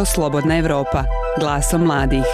Radio Slobodna Evropa, glasom mladih.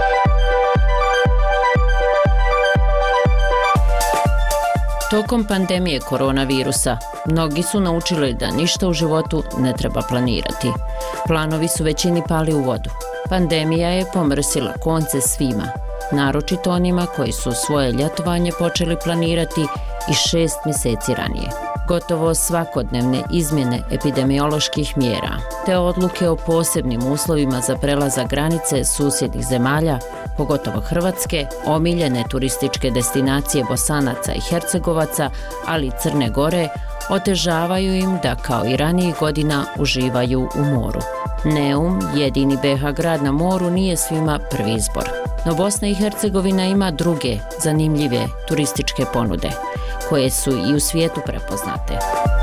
Tokom pandemije koronavirusa, mnogi su naučili da ništa u životu ne treba planirati. Planovi su većini pali u vodu. Pandemija je pomrsila konce svima, naročito onima koji su svoje ljetovanje počeli planirati i 6 mjeseci ranije. Gotovo svakodnevne izmjene epidemioloških mjera te odluke o posebnim uslovima za prelazak granice susjednih zemalja, pogotovo Hrvatske, omiljene turističke destinacije Bosanaca i Hercegovaca, ali i Crne Gore, otežavaju im da kao i ranijih godina uživaju u moru. Neum, jedini BiH grad na moru, nije svima prvi izbor. No Bosna i Hercegovina ima druge zanimljive turističke ponude, koje su i u svijetu prepoznate.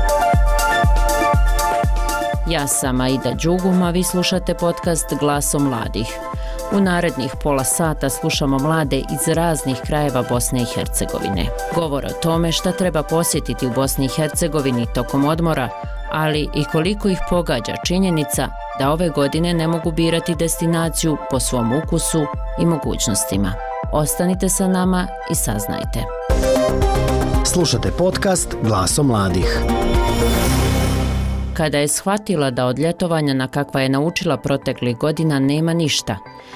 Ja sam Aida Đugum, a vi slušate podcast Glasom mladih. U narednih pola sata slušamo mlade iz raznih krajeva Bosne i Hercegovine. Govor o tome šta treba posjetiti u Bosni i Hercegovini tokom odmora, ali i koliko ih pogađa činjenica da ove godine ne mogu birati destinaciju po svom ukusu i mogućnostima. Ostanite sa nama i saznajte. Slušate podcast Glasom mladih. Kada je shvatila da od ljetovanja na kakva je naučila proteklih godina nema ništa,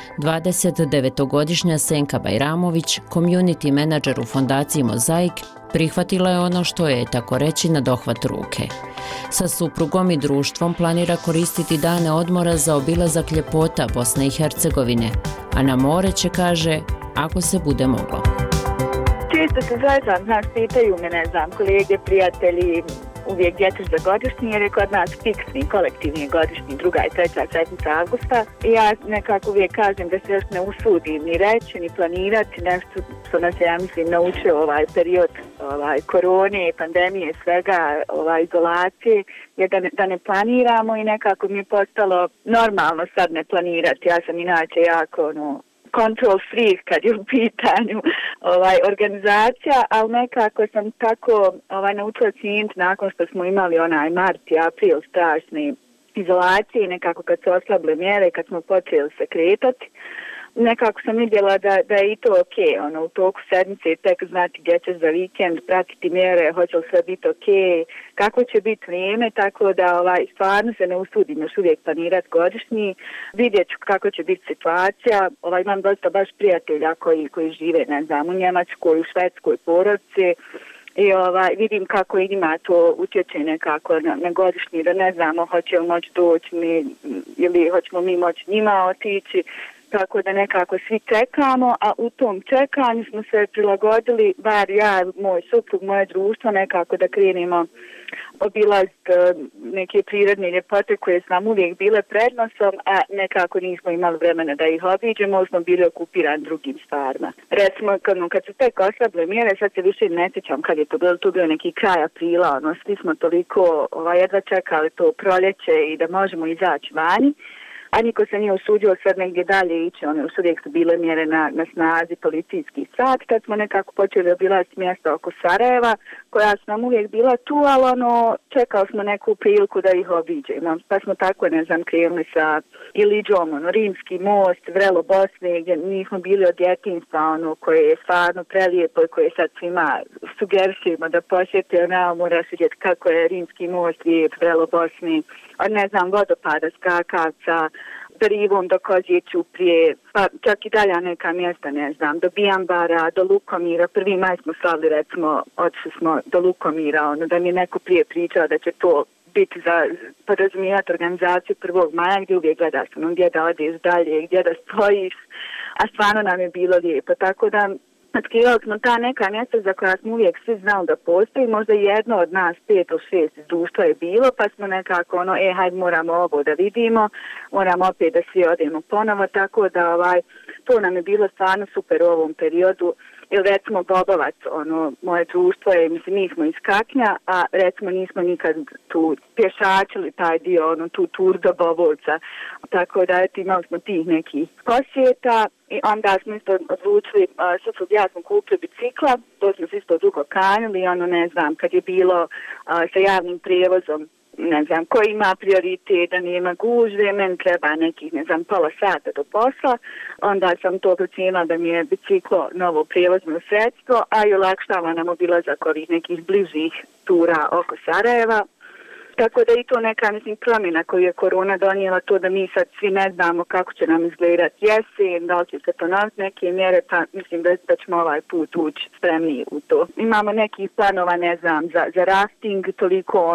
29-godišnja Senka Bajramović, community menadžer u fondaciji Mozaik, prihvatila je ono što je, tako reći, na dohvat ruke. Sa suprugom i društvom planira koristiti dane odmora za obilazak ljepota Bosne i Hercegovine, a na more će, kaže, ako se bude moglo. Često se zezam, pitaju me, kolege, prijatelji, uvijek gdje ćeš za godišnji, jer je kod nas fiksni, kolektivni godišnji, 2. i 3. sedmica avgusta. I ja nekako uvijek kažem da se još ne usudim ni reći, ni planirati nešto što nas je, ja mislim, naučio ovaj period korone, pandemije, svega, izolacije, je da ne planiramo i nekako mi je postalo normalno sad ne planirati. Ja sam inače jako, control freak kad je u pitanju organizacija, ali nekako sam tako naučila cijeniti nakon što smo imali onaj mart i april strašne izolacije, nekako kad su oslabile mjere, kad smo počeli se kretati, nekako sam vidjela da je i to ok, u toku sedmice tek znati gdje ćeš za vikend, pratiti mjere, hoće li sve biti ok, kako će biti vrijeme, tako da stvarno se ne usudim još uvijek planirati godišnji, vidjet ću kako će biti situacija. Imam dosta baš prijatelja koji žive, u Njemačkoj, u Švedskoj, porodci, i vidim kako njima to utječe nekako na godišnji, da ne znamo hoće li moći doći ili hoćemo mi moći njima otići. Tako da nekako svi čekamo, a u tom čekanju smo se prilagodili, bar ja, moj suprug, moje društvo, nekako da krenemo obilaziti neke prirodne ljepote koje su nam uvijek bile prednosom, a nekako nismo imali vremena da ih obiđemo, smo bili okupirani drugim stvarima. Recimo, kad su tek oslabile mjere, sad se više ne sjećam kad je to bio neki kraj aprila, svi smo toliko jedva čekali to proljeće i da možemo izaći vani. A niko se nije usudio sad negdje dalje ići, još uvijek su bile mjere na snazi, policijski sat, tad smo nekako počeli obilaziti mjesta oko Sarajeva, koja su nam uvijek bila tu, ali čekali smo neku priliku da ih obiđemo. Pa smo tako, krenuli sa Iliđom, Rimski most, Vrelo Bosne, gdje nismo bili od djetinjstva, koje je stvarno prelijepo i koje sad svima sugerisujemo da posjete, moraš vidjeti kako je Rimski most lijep, Vrelo Bosne, vodopada, skakavca, Rivom do Kozije Ćuprije, pa čak i dalje neka mjesta, do Bijambara, do Lukomira. 1. maj smo slavili, recimo, otišli smo do Lukomira, da mi je neko prije pričao da će to biti za podrazumijevati organizaciju 1. maja, gdje uvijek gledaš gdje da odeš dalje, gdje da stojiš, a stvarno nam je bilo lijepo, tako da otkrivali smo ta neka mjesta za koja smo uvijek svi znali da postoji, možda jedno od nas 5 ili 6 iz društva je bilo, pa smo nekako hajde moramo ovo da vidimo, moramo opet da svi odemo ponovo, tako da to nam je bilo stvarno super u ovom periodu. Ili recimo Bobovac, moje društvo je, mi smo iz Kaknja, a recimo nismo nikad tu pješačili taj dio, tu tur do Bobovca, tako da imali smo tih nekih posjeta. I onda smo isto odlučili, suprug ja smo kupili bicikla, to smo se isto dugo kanjili, kad je bilo sa javnim prijevozom ne znam, ko ima prioritet, da nema gužve, meni treba nekih, ne znam, pola sata do posla, onda sam to procijenila da mi je biciklo novo prijevozno sredstvo, a i olakšava nam obilazak ovih nekih bližih tura oko Sarajeva. Tako da i to neka, mislim, promjena koju je korona donijela, to da mi sad svi ne znamo kako će nam izgledati jesen, da li će se ponoviti neke mjere, pa mislim da ćemo ovaj put ući spremniji u to. Imamo nekih planova, ne znam, za rafting, toliko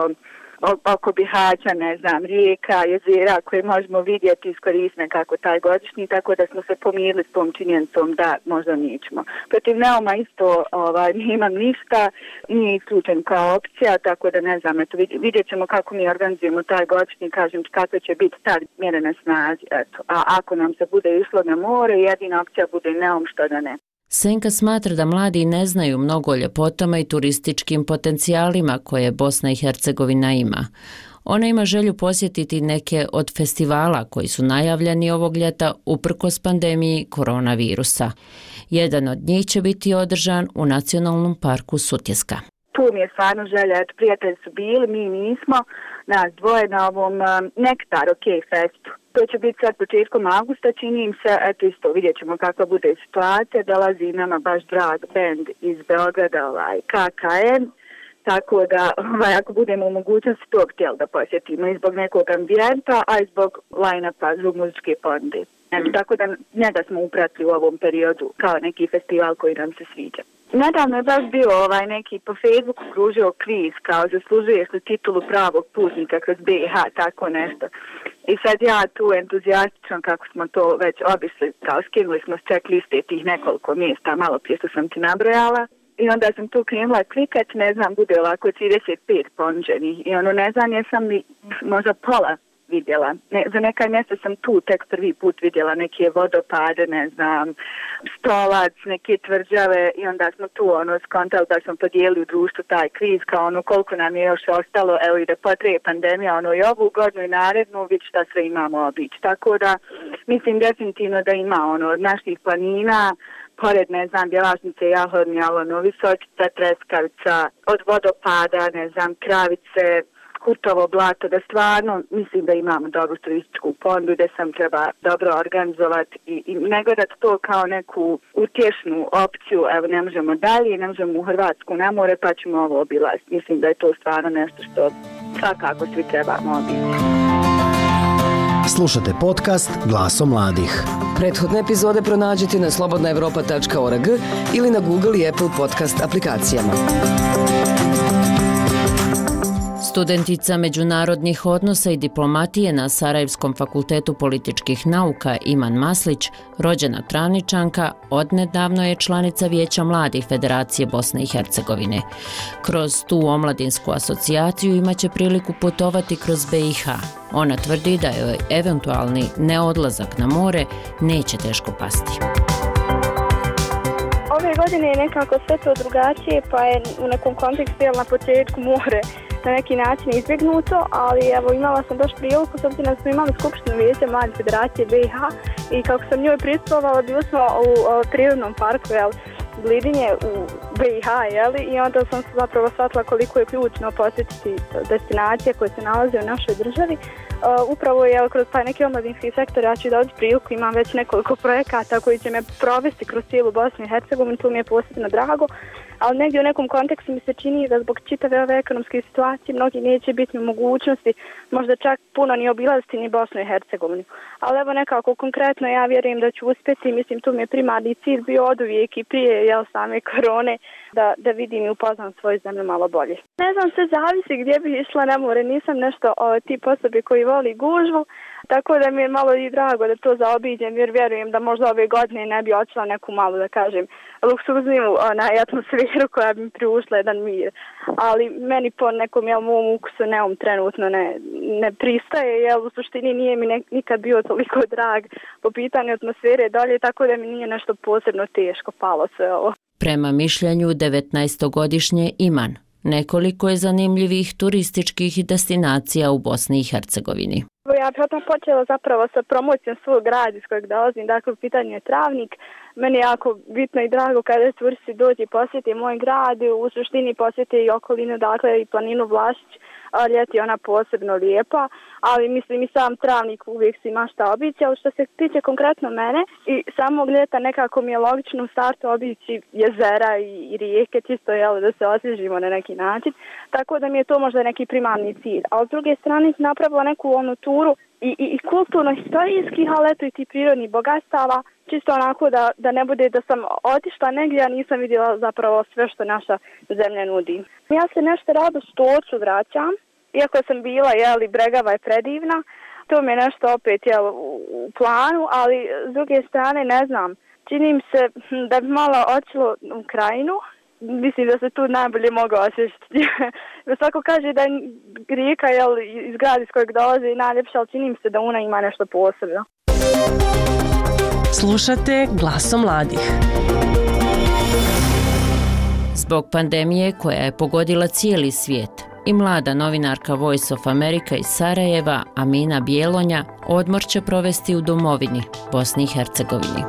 oko Bihaća, ne znam, rijeka, jezera koje možemo vidjeti, iskoristiti kako taj godišnji, tako da smo se pomirili s tom činjenicom da možda nećemo. Protiv Neuma isto nemam ništa, nije isključen kao opcija, tako da ne znam, vidjet ćemo kako mi organizujemo taj godišnji, kažem kako će biti ta mjere na snazi, eto. A ako nam se bude išlo na more, jedina opcija bude Neum, što da ne. Senka smatra da mladi ne znaju mnogo o ljepotama i turističkim potencijalima koje Bosna i Hercegovina ima. Ona ima želju posjetiti neke od festivala koji su najavljeni ovog ljeta uprkos pandemiji koronavirusa. Jedan od njih će biti održan u Nacionalnom parku Sutjeska. Tu mi je stvarno želja, prijatelji su bili, mi nismo, nas dvoje na ovom Nektar OK festu. To će biti sad početkom augusta, čini im se, eto isto vidjet ćemo kakva bude situacija, dolazi nama baš drag band iz Beograda, KKN, tako da ako budemo u mogućnosti to htjeli da posjetimo i zbog nekog ambijenta, a i zbog line-upa, zbog muzičke ponude. Tako da njega smo upratili u ovom periodu kao neki festival koji nam se sviđa. Nedavno je baš bio neki po Facebooku kružio kviz kao zaslužuješ li titulu pravog putnika kroz BiH, tako nešto. I sad ja tu entuzijastično kako smo to već obišli, kao skinuli smo s checkliste tih nekoliko mjesta, malo prije što sam ti nabrojala. I onda sam tu krenula klikat, ne znam, bude ovako 35 ponuđenih. I ne znam, jesam li možda pola vidjela. Za neka mjesta sam tu tek prvi put vidjela neke vodopade, ne znam, Stolac, neke tvrđave i onda smo tu skontali da smo podijelili u društvu taj kviz kao koliko nam je još ostalo, evo i da potraje pandemija, i ovu godinu i narednu, vidjeti šta sve imamo obići. Tako da mislim definitivno da ima od naših planina, pored, ne znam, Bjelašnice, Jahorni, Visočica, Treskavica, od vodopada, ne znam, Kravice, Kutovo blato, da stvarno mislim da imamo dobru turističku ponudu, da sam treba dobro organizovati i ne gledati to kao neku utješnu opciju, evo ne možemo dalje, ne možemo u Hrvatsku na more pa ćemo ovo obilaziti. Mislim da je to stvarno nešto što svakako svi trebamo obići. Slušate podcast Glasom mladih. Prethodne epizode pronađite na slobodnaevropa.org ili na Google i Apple podcast aplikacijama. Studentica međunarodnih odnosa i diplomatije na Sarajevskom fakultetu političkih nauka Iman Maslić, rođena Travničanka, odnedavno je članica Vijeća mladih Federacije Bosne i Hercegovine. Kroz tu omladinsku asocijaciju imaće priliku putovati kroz BiH. Ona tvrdi da joj eventualni neodlazak na more neće teško pasti. Ove godine je nekako sve to drugačije, pa je u nekom kontekstu na početku more na neki način izbjegnuto, ali evo imala sam baš priliku, s obzirom da smo imali skupštinu Vijeća mladih Federacije BiH i kako sam njoj pristupala, bili smo u prirodnom parku, Glidinje u BiH, i onda sam se zapravo shvatila koliko je ključno posjetiti destinacije koje se nalaze u našoj državi. Upravo je kroz taj neki omladinski sektor, ja ću dobiti priliku, imam već nekoliko projekata koji će me provesti kroz cijelu Bosnu i Hercegovinu, tu mi je posebno drago, ali negdje u nekom kontekstu mi se čini da zbog čitave ove ekonomske situacije mnogi neće biti u mogućnosti možda čak puno ni obilaziti ni Bosnu i Hercegovinu. Ali evo nekako konkretno ja vjerujem da ću uspjeti, mislim tu mi je primarni cilj bio oduvijek i prije same korone da vidim i upoznam svoju zemlju malo bolje. Ne znam, sve zavisi gdje bih išla na more, nisam nešto tip osobe koji voli gužvu, tako da mi je malo i drago da to zaobiđem jer vjerujem da možda ove godine ne bi otišla neku malo, da kažem, luksuzniju atmosferu koja bi mi priušla jedan mir. Ali meni po nekom mom ukusu Neum trenutno ne pristaje, u suštini nije mi nikad bio toliko drag po pitanju atmosfere dalje, tako da mi nije nešto posebno teško palo sve ovo. Prema mišljenju 19-godišnje Iman, nekoliko je zanimljivih turističkih destinacija u Bosni i Hercegovini. Ja bih potom počela zapravo sa promocijom svog grada iz kojeg dolazim, dakle u pitanju je Travnik. meni je jako bitno i drago kada turisti dođe i posjeti moj grad, u suštini posjeti i okolinu, dakle i planinu Vlašić. Ljeti je ona posebno lijepa, ali mislim i sam Travnik uvijek si ima šta obići, ali što se tiče konkretno mene i samog ljeta nekako mi je logično u startu obići jezera i rijeke, čisto da se osvježimo na neki način, tako da mi je to možda neki primarni cilj. A s druge strane sam napravila neku onu turu i kulturno-historijskih, ali eto i ti prirodnih bogatstava, čisto onako da ne bude da sam otišla negdje, a nisam vidjela zapravo sve što naša zemlja nudi. Ja se nešto rado Stocu vraćam, iako sam bila, Bregava je predivna, to mi je nešto opet u planu, ali s druge strane ne znam, čini mi se da bi malo otišlo u Krajinu. Mislim da se tu najbolje mogu osjećati. Svako kaže da je rijeka iz grada iz kojeg dolaze najljepša, ali čini mi se da ona ima nešto posebno. Slušate Glasom mladih. Zbog pandemije koja je pogodila cijeli svijet, i mlada novinarka Voice of America iz Sarajeva, Amina Bjelonja, odmor će provesti u domovini, Bosni i Hercegovini.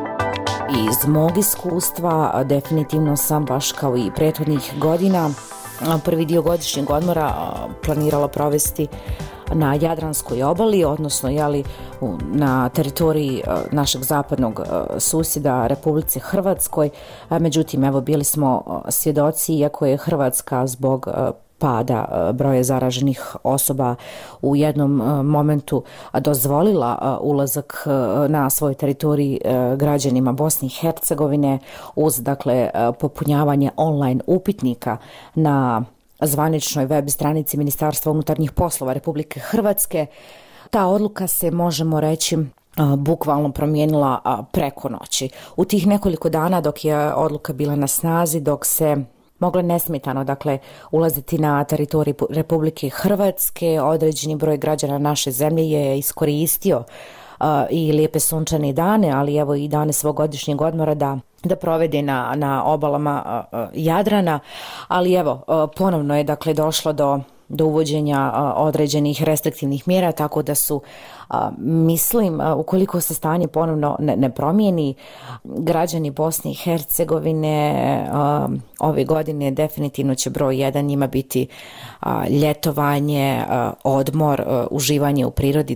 Iz mog iskustva definitivno sam baš kao i prethodnih godina prvi dio godišnjeg odmora planirala provesti na Jadranskoj obali, odnosno na teritoriji našeg zapadnog susjeda Republici Hrvatskoj. Međutim, evo bili smo svjedoci, iako je Hrvatska zbog pada broja zaraženih osoba u jednom momentu dozvolila ulazak na svoj teritorij građanima Bosne i Hercegovine uz popunjavanje online upitnika na zvaničnoj web stranici Ministarstva unutarnjih poslova Republike Hrvatske. Ta odluka se, možemo reći, bukvalno promijenila preko noći. U tih nekoliko dana dok je odluka bila na snazi, dok se moglo nesmetano ulaziti na teritorij Republike Hrvatske, određeni broj građana naše zemlje je iskoristio i lijepe sunčane dane, ali evo i dane svog godišnjeg odmora da provede na obalama Jadrana, ali evo ponovno je došlo do uvođenja određenih restriktivnih mjera, tako da su, mislim, ukoliko se stanje ponovno ne promijeni, građani Bosne i Hercegovine ove godine definitivno će broj 1 njima biti ljetovanje, odmor, uživanje u prirodi,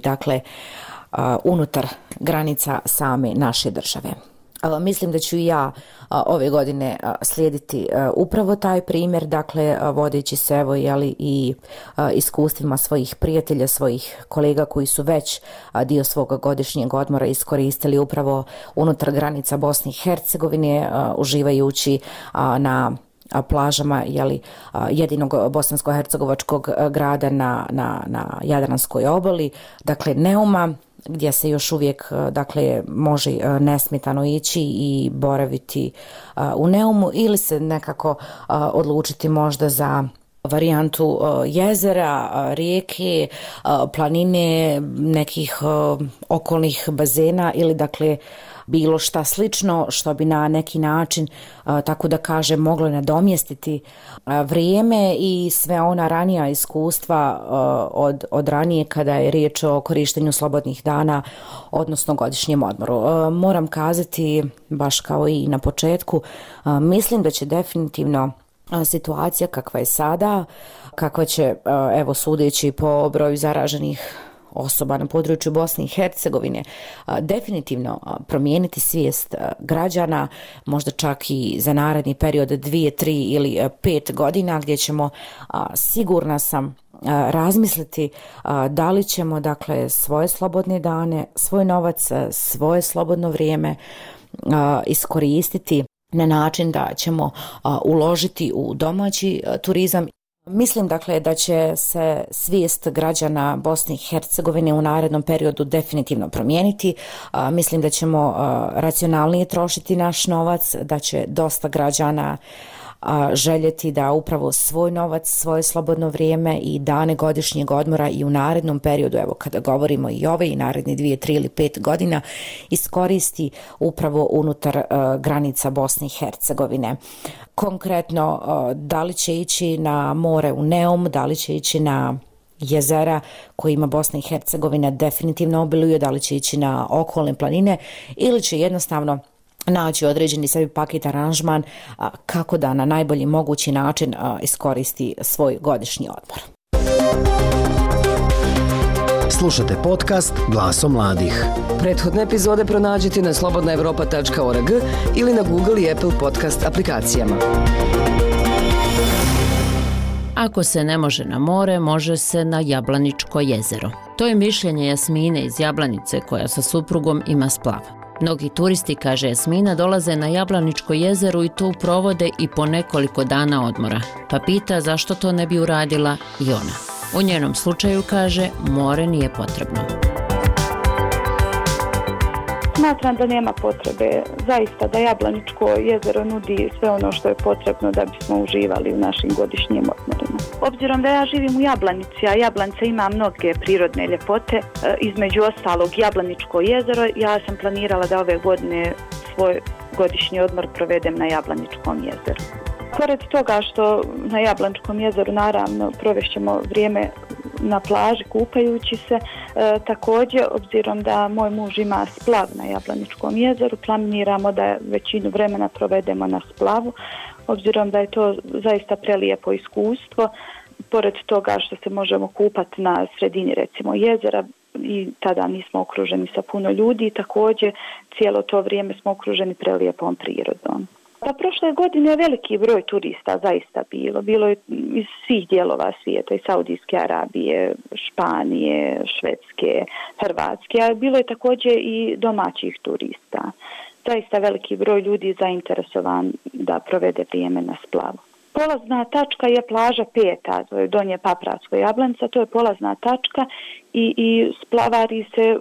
unutar granica same naše države. Mislim da ću i ja ove godine slijediti upravo taj primjer, vodeći se i iskustvima svojih prijatelja, svojih kolega koji su već dio svog godišnjeg odmora iskoristili upravo unutar granica Bosne i Hercegovine, uživajući na plažama jedinog bosansko-hercegovačkog grada na Jadranskoj obali, Neuma, gdje se još uvijek može nesmetano ići i boraviti u Neumu, ili se nekako odlučiti možda za varijantu jezera, rijeke, planine, nekih okolnih bazena ili bilo šta slično što bi na neki način, tako da kažem, moglo nadomjestiti vrijeme i sve ona ranija iskustva od ranije kada je riječ o korištenju slobodnih dana, odnosno godišnjem odmoru. Moram kazati, baš kao i na početku, mislim da će definitivno situacija kakva je sada, kakva će, evo sudeći po broju zaraženih osoba na području Bosne i Hercegovine, definitivno promijeniti svijest građana, možda čak i za naredni period 2, 3 ili 5 godina, gdje ćemo, sigurna sam, razmisliti da li ćemo svoje slobodne dane, svoj novac, svoje slobodno vrijeme iskoristiti na način da ćemo uložiti u domaći turizam. Mislim da će se svijest građana Bosne i Hercegovine u narednom periodu definitivno promijeniti. Mislim da ćemo racionalnije trošiti naš novac, da će dosta građana željeti da upravo svoj novac, svoje slobodno vrijeme i dane godišnjeg odmora i u narednom periodu, evo kada govorimo i ove i naredni 2, 3 ili 5 godina, iskoristi upravo unutar granica Bosne i Hercegovine. Konkretno, da li će ići na more u Neum, da li će ići na jezera kojima Bosna i Hercegovina definitivno obiluje, da li će ići na okolne planine ili će jednostavno naći određeni sebi paket aranžman kako da na najbolji mogući način iskoristi svoj godišnji odmor. Slušate podcast Glasom mladih. Prethodne epizode pronađite na slobodnaevropa.org ili na Google i Apple podcast aplikacijama. Ako se ne može na more, može se na Jablaničko jezero. To je mišljenje Jasmine iz Jablanice koja sa suprugom ima splav. Mnogi turisti, kaže Jasmina, dolaze na Jablaničko jezero i tu provode i po nekoliko dana odmora. Pa pita zašto to ne bi uradila i ona. U njenom slučaju, kaže, more nije potrebno. Smatram da nema potrebe, zaista da Jablaničko jezero nudi sve ono što je potrebno da bismo uživali u našim godišnjim odmorima. Obzirom da ja živim u Jablanici, a Jablanica ima mnoge prirodne ljepote, između ostalog Jablaničko jezero, ja sam planirala da ove godine svoj godišnji odmor provedem na Jablaničkom jezeru. Pored toga što na Jablaničkom jezeru naravno provešćemo vrijeme na plaži kupajući se, također obzirom da moj muž ima splav na Jablaničkom jezeru, planiramo da većinu vremena provedemo na splavu, obzirom da je to zaista prelijepo iskustvo. Pored toga što se možemo kupati na sredini recimo jezera i tada nismo okruženi sa puno ljudi, također cijelo to vrijeme smo okruženi prelijepom prirodom. Pa prošle godine je veliki broj turista zaista bilo je iz svih dijelova svijeta, iz Saudijske Arabije, Španije, Švedske, Hrvatske, a bilo je također i domaćih turista. Zaista veliki broj ljudi zainteresovan da provede vrijeme na splavu. Polazna tačka je plaža 5, to je Donje Papravsko Jablanica, to je polazna tačka i splavari se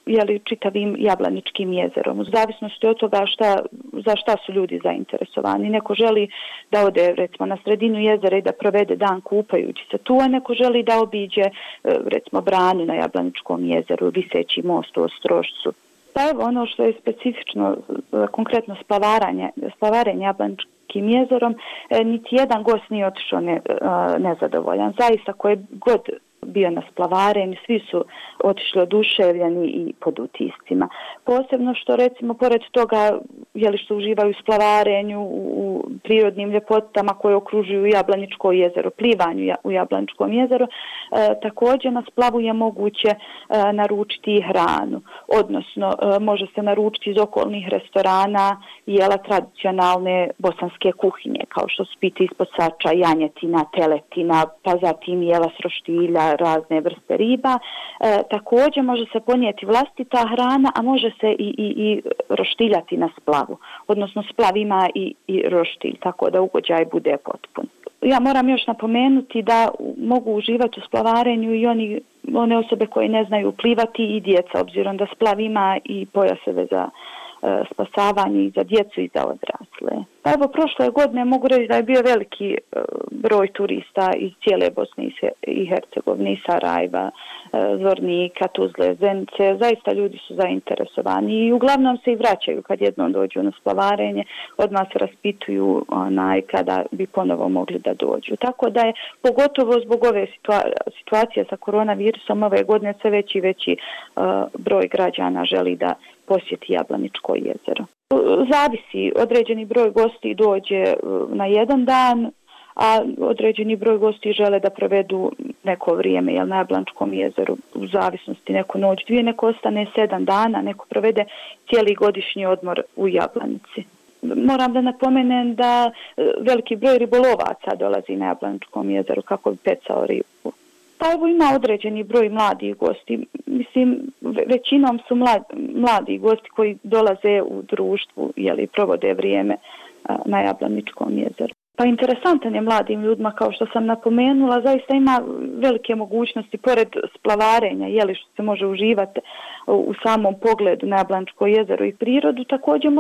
čitavim Jablaničkim jezerom. U zavisnosti od toga za šta su ljudi zainteresovani. Neko želi da ode recimo na sredinu jezera i da provede dan kupajući se tu, a neko želi da obiđe recimo branu na Jablaničkom jezeru, viseći most u Ostrošcu. Pa evo ono što je specifično, konkretno splavarenje Jablaničkim jezerom, niti jedan gost nije otišao nezadovoljan. Zaista koje god bio na splavarenju, svi su otišli oduševljeni i pod utiscima. Posebno što recimo pored toga što uživaju u splavarenju, u prirodnim ljepotama koje okružuju Jablaničko jezero, plivanju u Jablaničkom jezeru, također na splavu je moguće naručiti i hranu, odnosno može se naručiti iz okolnih restorana jela tradicionalne bosanske kuhinje, kao što su piti ispod sača, janjetina, teletina, pa zatim jela s roštilja, razne vrste riba. Također može se ponijeti vlastita hrana, a može se i roštiljati na splavu. Odnosno splav ima i roštilj, tako da ugođaj bude potpun. Ja moram još napomenuti da mogu uživati u splavarenju i one osobe koje ne znaju plivati i djeca, obzirom da splav ima i pojaseve za spasavanje i za djecu i za odrasle. Pa evo, prošle godine mogu reći da je bio veliki broj turista iz cijele Bosne i Hercegovine, i Sarajeva, Zvornika, Tuzle, Zenice. Zaista ljudi su zainteresovani i uglavnom se i vraćaju kad jednom dođu na splavarenje, odmah se raspituju kada bi ponovo mogli da dođu. Tako da je pogotovo zbog ove situacije sa koronavirusom ove godine sve veći i veći broj građana želi da posjeti Jablaničko jezero. Zavisi, određeni broj gosti dođe na jedan dan, a određeni broj gosti žele da provedu neko vrijeme na Jablaničkom jezeru, u zavisnosti neko noć, 2, neko ostane 7 dana, neko provede cijeli godišnji odmor u Jablanici. Moram da napomenem da veliki broj ribolovaca dolazi na Jablaničkom jezeru kako bi pecao ribu. Pa evo ima određeni broj mladih gosti. Mislim, većinom su mladi gosti koji dolaze u društvu, provode vrijeme na Jablaničkom jezeru. Pa interesantan je mladim ljudima, kao što sam napomenula, zaista ima velike mogućnosti pored splavarenja, što se može uživati u samom pogledu na Jablaničko jezero i prirodu, također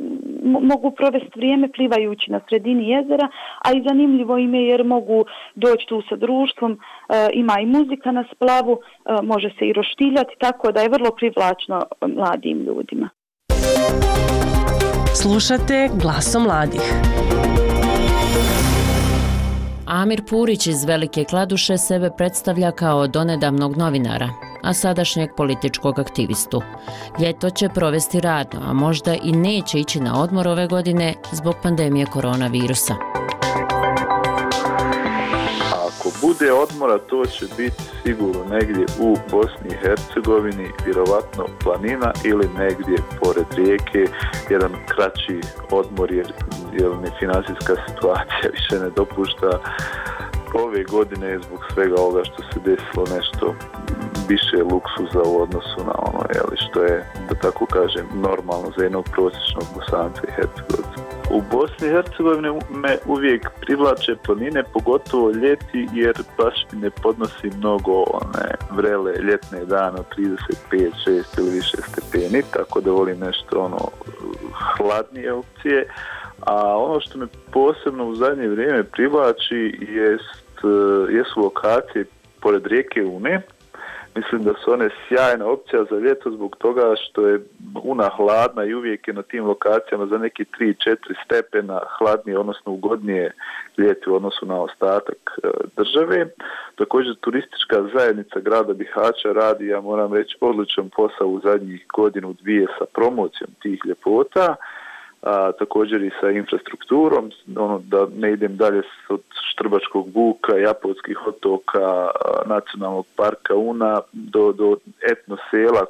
mogu provesti vrijeme plivajući na sredini jezera, a i zanimljivo im je jer mogu doći tu sa društvom, ima i muzika na splavu, može se i roštiljati, tako da je vrlo privlačno mladim ljudima. Slušate Glasom mladih. Amir Purić iz Velike Kladuše sebe predstavlja kao donedavnog novinara. a sadašnjeg političkog aktivistu. Ljeto će provesti radno, a možda i neće ići na odmor ove godine zbog pandemije koronavirusa. Ako bude odmora, to će biti sigurno negdje u Bosni i Hercegovini, vjerovatno planina ili negdje pored rijeke, jedan kraći odmor jer mi financijska situacija više ne dopušta. Ove godine zbog svega ovoga što se desilo nešto više luksuza u odnosu na ono što je, da tako kažem, normalno za jednog prosječnog Bosanca i Hercegovca. U Bosni i Hercegovini me uvijek privlače planine, pogotovo ljeti, jer baš mi ne podnosi mnogo one vrele ljetne dane od 35, 6 ili više stepeni, tako da volim nešto hladnije opcije. A ono što me posebno u zadnje vrijeme privlači jesu lokacije pored rijeke Une. Mislim da su one sjajna opcija za ljeto zbog toga što je Una hladna i uvijek je na tim lokacijama za neki 3-4 stepena hladnije, odnosno ugodnije ljeti u odnosu na ostatak države. Također turistička zajednica grada Bihaća radi, ja moram reći, odličan posao u zadnjih godinu, dvije sa promocijom tih ljepota. Također i sa infrastrukturom, da ne idem dalje od Štrbačkog buka, Japonskih otoka, nacionalnog parka Una do etno sela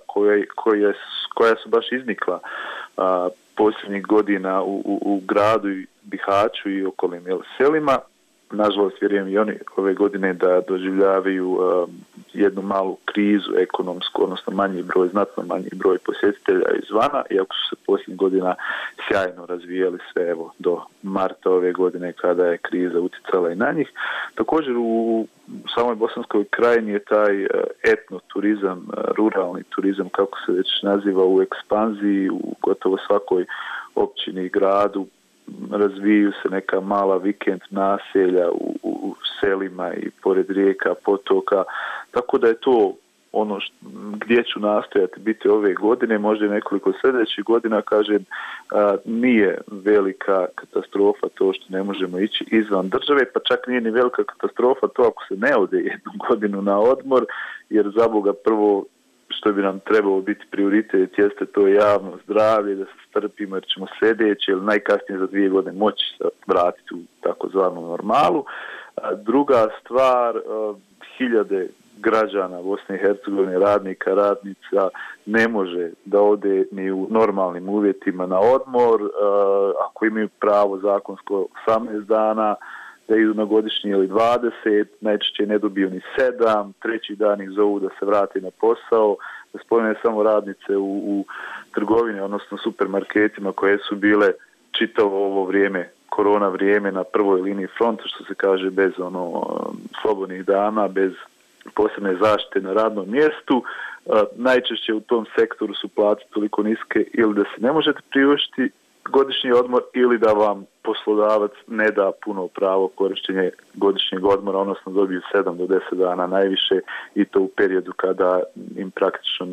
koja su baš iznikla posljednjih godina u gradu Bihaću i okolnim selima. Nažalost, vjerujem i oni ove godine da doživljavaju jednu malu krizu ekonomsku, odnosno znatno manji broj posjetitelja izvana, iako su se posljednjih godina sjajno razvijali sve do marta ove godine kada je kriza utjecala i na njih. Također u samoj Bosanskoj krajini je taj etnoturizam, ruralni turizam, kako se već naziva, u ekspanziji, u gotovo svakoj općini i gradu. Razviju se neka mala vikend naselja u selima i pored rijeka, potoka, tako da je to ono gdje ću nastojati biti ove godine, možda i nekoliko sljedećih godina, kažem, nije velika katastrofa to što ne možemo ići izvan države, pa čak nije ni velika katastrofa to ako se ne ode jednu godinu na odmor, jer za Boga prvo što bi nam trebalo biti prioritet jeste to javno zdravlje, da se strpimo jer ćemo sljedeće ili najkasnije za 2 godine moći se vratiti u takozvanu normalu. Druga stvar, hiljade građana Bosne i Hercegovine, radnika, radnica, ne može da ode ni u normalnim uvjetima na odmor, ako imaju pravo zakonsko 18 dana, da idu na godišnji ili 20, najčešće ne dobiju ni 7, treći dan ih zovu da se vrati na posao. Da spomenem samo radnice u trgovini, odnosno supermarketima koje su bile čitavo ovo vrijeme, korona vrijeme, na prvoj liniji fronta, što se kaže, bez slobodnih dana, bez posebne zaštite na radnom mjestu. Najčešće u tom sektoru su plaće toliko niske ili da se ne možete priuštiti godišnji odmor ili da vam poslodavac ne da puno pravo korištenje godišnjeg odmora, odnosno dobiju 7 do 10 dana najviše, i to u periodu kada im praktično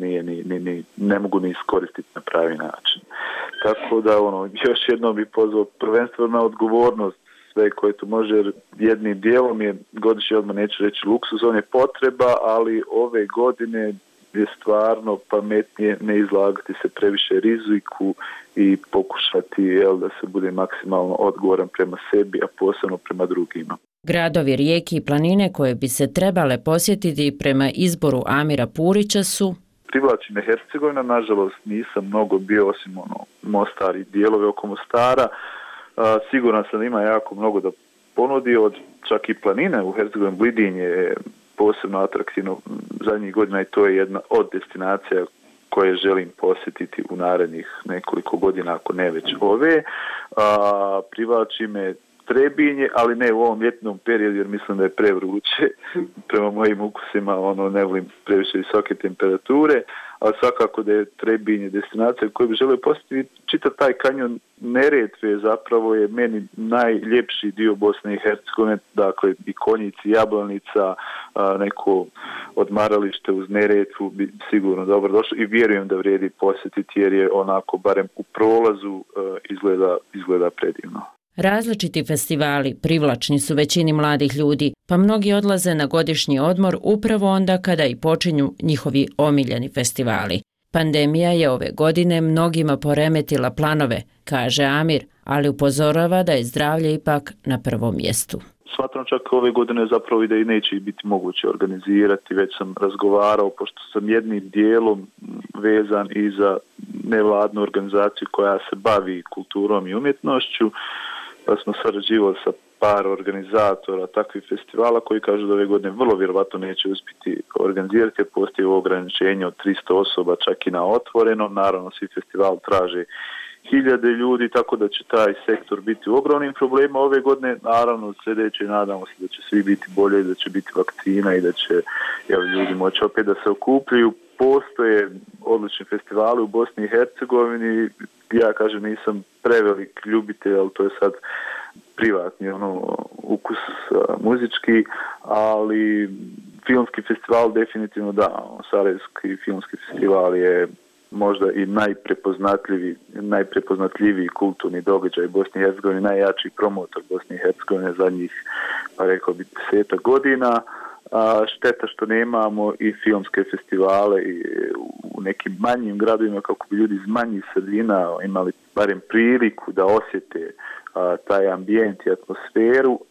ne mogu ni iskoristiti na pravi način. Tako da još jednom bih pozvao prvenstveno na odgovornost sve koje to može, jer jednim dijelom je godišnji odmor, neću reći luksuz, on je potreba, ali ove godine je stvarno pametnije ne izlagati se previše riziku i pokušati da se bude maksimalno odgovoran prema sebi, a posebno prema drugima. Gradovi, rijeke i planine koje bi se trebale posjetiti prema izboru Amira Purića su: privlači me Hercegovina, nažalost nisam mnogo bio osim Mostar i dijelove oko Mostara. Siguran sam da ima jako mnogo da ponudi, od čak i planine u Hercegovini. Blidin je posebno atraktivno zadnjih godina i to je jedna od destinacija koje želim posjetiti u narednih nekoliko godina, ako ne već ove. Privlači me Trebinje, ali ne u ovom ljetnom periodu jer mislim da je prevruće prema mojim ukusima, ne volim previše visoke temperature, ali svakako da je Trebinje destinacija koju bi želio posjetiti. Čitav taj kanjon Neretve zapravo je meni najljepši dio Bosne i Hercegovine, dakle i Konjici, Jablanica, neko odmaralište uz Neretvu bi sigurno dobro došlo i vjerujem da vrijedi posjetiti jer je onako barem u prolazu izgleda predivno. Različiti festivali privlačni su većini mladih ljudi, pa mnogi odlaze na godišnji odmor upravo onda kada i počinju njihovi omiljeni festivali. Pandemija je ove godine mnogima poremetila planove, kaže Amir, ali upozorava da je zdravlje ipak na prvom mjestu. Smatram čak ove godine zapravo i da i neće biti moguće organizirati, već sam razgovarao, pošto sam jednim dijelom vezan i za nevladnu organizaciju koja se bavi kulturom i umjetnošću, pa smo sarađivali sa par organizatora takvih festivala koji kažu da ove godine vrlo vjerovatno neće uspjeti organizirati jer postoji ograničenje od 300 osoba čak i na otvoreno. Naravno, svi festivali traže 1000 ljudi, tako da će taj sektor biti u ogromnim problemima ove godine. Naravno, sljedeće nadamo se da će svi biti bolje, da će biti vakcina i da će ljudi moći opet da se okupljaju. Postoje odlični festivali u Bosni i Hercegovini. Ja kažem, nisam prevelik ljubitelj, ali to je sad privatni ukus muzički, ali filmski festival definitivno da. Sarajevski filmski festival je možda i najprepoznatljiviji kulturni događaj Bosne i Hercegovine, najjači promotor Bosne i Hercegovine zadnjih, pa rekao bi, 10 godina. Šteta što nemamo i filmske festivale i u nekim manjim gradovima kako bi ljudi iz manjih sredina imali barem priliku da osjete taj ambijent i atmosferu.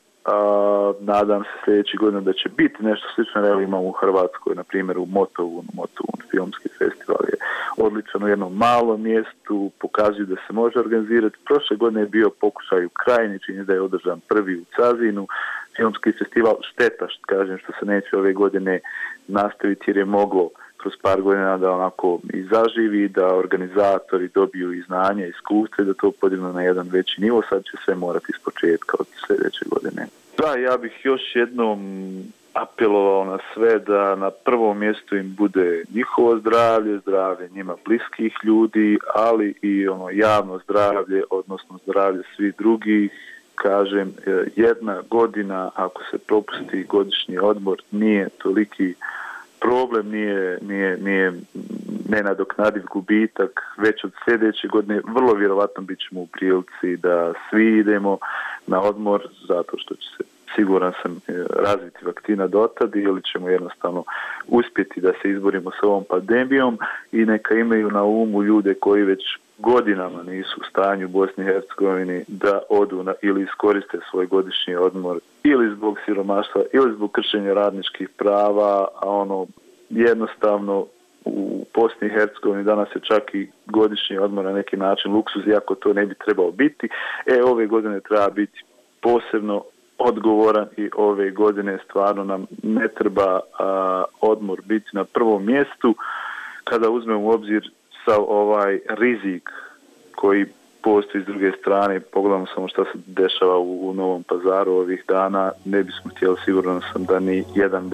Nadam se sljedeći godina da će biti nešto slično. Evo imamo u Hrvatskoj, na primjer u Motovun filmski festival je odličan u jednom malom mjestu, pokazuju da se može organizirati. Prošle godine je bio pokušaj u Krajini, čini da je održan prvi u Cazinu, filmski festival. Šteta što se neće ove godine nastaviti jer je moglo kroz par godina da onako i zaživi, da organizatori dobiju i znanje, iskustvo, da to podignu na jedan veći nivo. Sad će sve morati ispočetka od sljedeće godine. Da, ja bih još jednom apelovao na sve da na prvom mjestu im bude njihovo zdravlje, zdravlje njima bliskih ljudi, ali i javno zdravlje, odnosno zdravlje svih drugih. Kažem, jedna godina ako se propusti godišnji odmor nije toliki problem, nije nenadoknadiv gubitak. Već od sljedeće godine vrlo vjerovatno bit ćemo u prilici da svi idemo na odmor zato što će se, siguran sam, razviti vakcina dotad ili ćemo jednostavno uspjeti da se izborimo s ovom pandemijom i neka imaju na umu ljude koji već godinama nisu u stanju u Bosni i Hercegovini da odu ili iskoriste svoj godišnji odmor ili zbog siromaštva ili zbog kršenja radničkih prava, a jednostavno u Bosni i Hercegovini danas je čak i godišnji odmor na neki način luksuz, iako to ne bi trebao biti. Ove godine treba biti posebno odgovoran i ove godine stvarno nam ne treba odmor biti na prvom mjestu. Kada uzmemo u obzir sav ovaj rizik koji postoji s druge strane, pogledamo samo što se dešava u Novom Pazaru ovih dana, ne bismo htjeli, siguran sam da ni jedan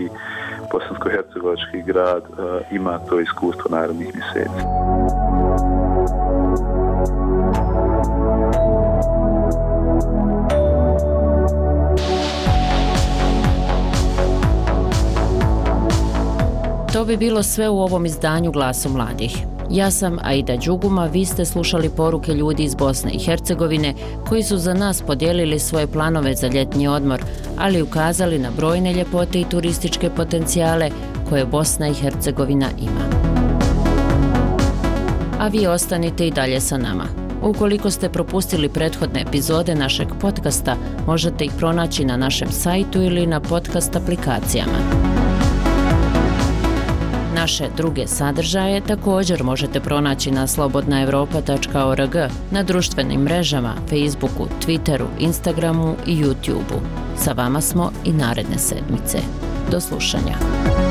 bosansko-hercegovački grad ima to iskustvo narednih mjeseci. To bi bilo sve u ovom izdanju Glasom mladih. Ja sam Aida Đuguma, vi ste slušali poruke ljudi iz Bosne i Hercegovine koji su za nas podijelili svoje planove za ljetni odmor, ali ukazali na brojne ljepote i turističke potencijale koje Bosna i Hercegovina ima. A vi ostanite i dalje sa nama. Ukoliko ste propustili prethodne epizode našeg podcasta, možete ih pronaći na našem sajtu ili na podcast aplikacijama. Naše druge sadržaje također možete pronaći na slobodnaevropa.org, na društvenim mrežama, Facebooku, Twitteru, Instagramu i YouTubeu. Sa vama smo i naredne sedmice. Do slušanja.